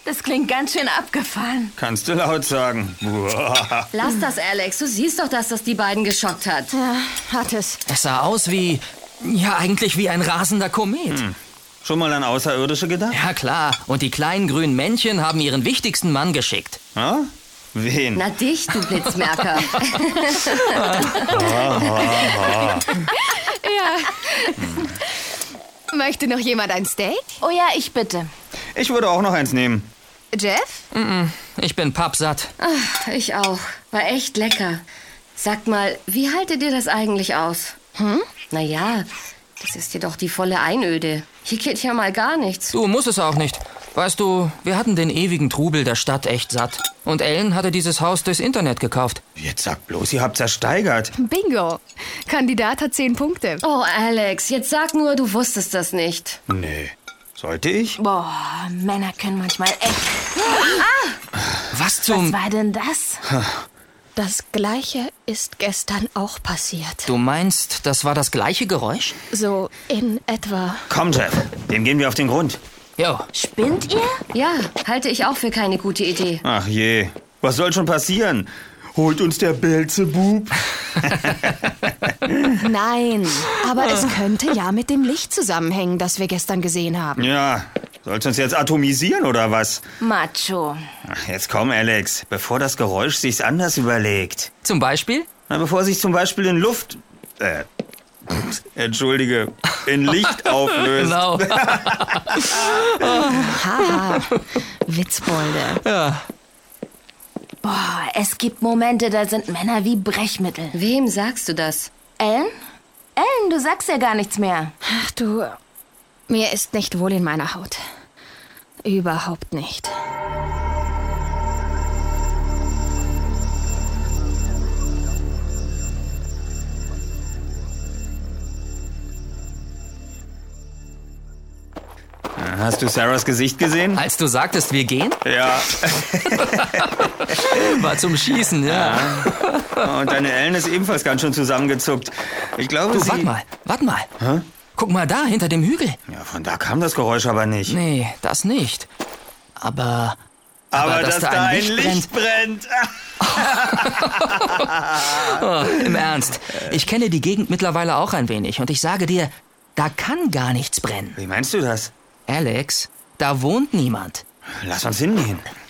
Das klingt ganz schön abgefahren. Kannst du laut sagen. Uah. Lass das, Alex. Du siehst doch, dass das die beiden geschockt hat. Ja, hat es. Es sah aus wie, ja eigentlich wie ein rasender Komet. Schon mal an Außerirdische gedacht? Ja klar, und die kleinen grünen Männchen haben ihren wichtigsten Mann geschickt. Ja? Wen? Na dich, du Blitzmerker. Ja. Möchte noch jemand ein Steak? Oh ja, ich bitte. Ich würde auch noch eins nehmen. Jeff? Ich bin pappsatt. Ach, ich auch. War echt lecker. Sagt mal, wie haltet ihr das eigentlich aus? Naja, das ist dir doch die volle Einöde. Hier geht ja mal gar nichts. Du musst es auch nicht. Weißt du, wir hatten den ewigen Trubel der Stadt echt satt. Und Ellen hatte dieses Haus durchs Internet gekauft. Jetzt sag bloß, ihr habt's ersteigert. Bingo. Kandidat hat 10 Punkte. Oh, Alex, jetzt sag nur, du wusstest das nicht. Nee. Sollte ich? Boah, Männer können manchmal echt... Was zum... Was war denn das? Das Gleiche ist gestern auch passiert. Du meinst, das war das gleiche Geräusch? So in etwa. Komm, Jeff. Dem gehen wir auf den Grund. Jo. Spinnt ihr? Ja, halte ich auch für keine gute Idee. Ach je. Was soll schon passieren? Holt uns der Beelzebub? Nein, aber es könnte ja mit dem Licht zusammenhängen, das wir gestern gesehen haben. Ja. Sollst du uns jetzt atomisieren oder was? Macho. Ach, jetzt komm, Alex. Bevor das Geräusch sich's anders überlegt. Zum Beispiel? Na, bevor sich zum Beispiel in Luft... Entschuldige, in Licht auflöst. Genau. Haha, Witzbolde. Ja. Boah, es gibt Momente, da sind Männer wie Brechmittel. Wem sagst du das? Ellen? Ellen, du sagst ja gar nichts mehr. Ach du, mir ist nicht wohl in meiner Haut. Überhaupt nicht. Hast du Sarahs Gesicht gesehen? Als du sagtest, wir gehen, Ja. war zum Schießen, ja. Und deine Ellen ist ebenfalls ganz schön zusammengezuckt. Ich glaube, Du, warte mal. Hä? Guck mal da, hinter dem Hügel. Ja, von da kam das Geräusch aber nicht. Nee, das nicht. Aber dass da ein Licht brennt. Im Ernst, ich kenne die Gegend mittlerweile auch ein wenig und ich sage dir, da kann gar nichts brennen. Wie meinst du das? Alex, da wohnt niemand. Lass uns hingehen.